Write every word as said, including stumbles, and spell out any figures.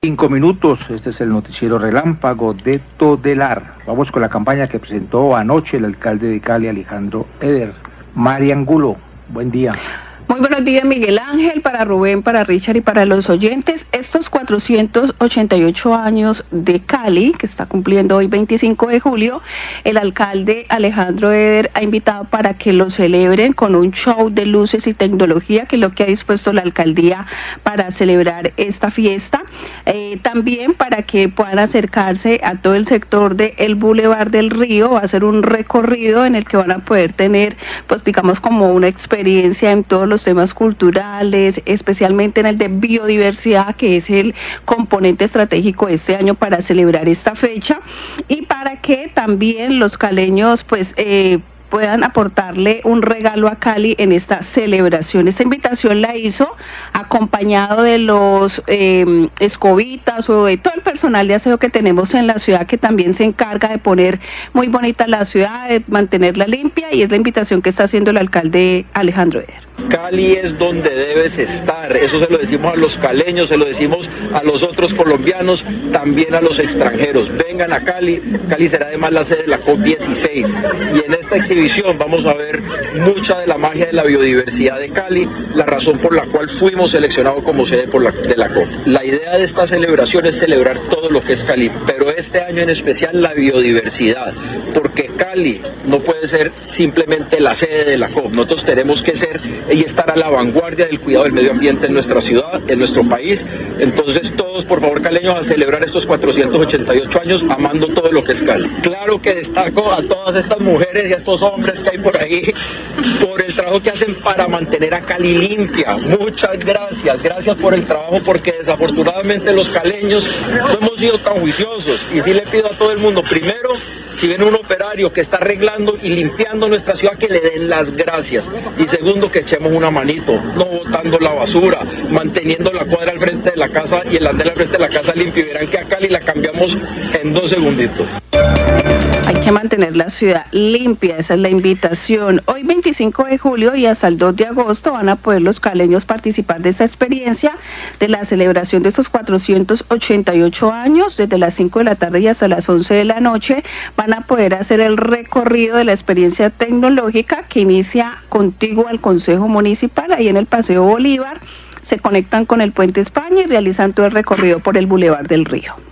Cinco minutos, este es el noticiero relámpago de Todelar. Vamos con la campaña que presentó anoche el alcalde de Cali, Alejandro Eder. Mari Angulo, buen día. Muy buenos días, Miguel Ángel, para Rubén, para Richard y para los oyentes. Estos cuatrocientos ochenta y ocho años de Cali, que está cumpliendo hoy veinticinco de julio, el alcalde Alejandro Eder ha invitado para que lo celebren con un show de luces y tecnología, que es lo que ha dispuesto la alcaldía para celebrar esta fiesta. Eh, también para que puedan acercarse a todo el sector del Boulevard del Río, va a ser un recorrido en el que van a poder tener, pues digamos, como una experiencia en todos los temas culturales, especialmente en el de biodiversidad, que es el componente estratégico de este año para celebrar esta fecha, y para que también los caleños pues eh, puedan aportarle un regalo a Cali en esta celebración. Esta invitación la hizo acompañado de los eh, escobitas o de todo el personal de aseo que tenemos en la ciudad, que también se encarga de poner muy bonita la ciudad, de mantenerla limpia, y es la invitación que está haciendo el alcalde Alejandro Eder. Cali es donde debes estar, eso se lo decimos a los caleños, se lo decimos a los otros colombianos, también a los extranjeros. Vengan a Cali, Cali será además la sede de la COP dieciséis, y en esta exhibición vamos a ver mucha de la magia de la biodiversidad de Cali, la razón por la cual fuimos seleccionados como sede por la, de la COP. La idea de esta celebración es celebrar todo lo que es Cali, pero este año en especial la biodiversidad, porque Cali no puede ser simplemente la sede de la COP, nosotros tenemos que ser y estar a la vanguardia del cuidado del medio ambiente en nuestra ciudad, en nuestro país. Entonces todos, por favor, caleños, a celebrar estos cuatrocientos ochenta y ocho años amando todo lo que es Cali. Claro que destaco a todas estas mujeres y a estos hombres que hay por ahí por el trabajo que hacen para mantener a Cali limpia. Muchas gracias, gracias por el trabajo, porque desafortunadamente los caleños no hemos sido tan juiciosos, y sí le pido a todo el mundo, primero, si viene un operario que está arreglando y limpiando nuestra ciudad, que le den las gracias, y segundo, que echemos una manito, no botando la basura, manteniendo la cuadra al frente de la casa y el andén al frente de la casa limpio, y verán que a Cali la cambiamos en dos segunditos. Hay que mantener la ciudad limpia, esa es la invitación. Hoy veinticinco de julio y hasta el dos de agosto van a poder los caleños participar de esta experiencia de la celebración de estos cuatrocientos ochenta y ocho años. Desde las cinco de la tarde y hasta las once de la noche van a poder hacer el recorrido de la experiencia tecnológica, que inicia contiguo al Consejo Municipal, ahí en el Paseo Bolívar. Se conectan con el Puente España y realizan todo el recorrido por el Boulevard del Río.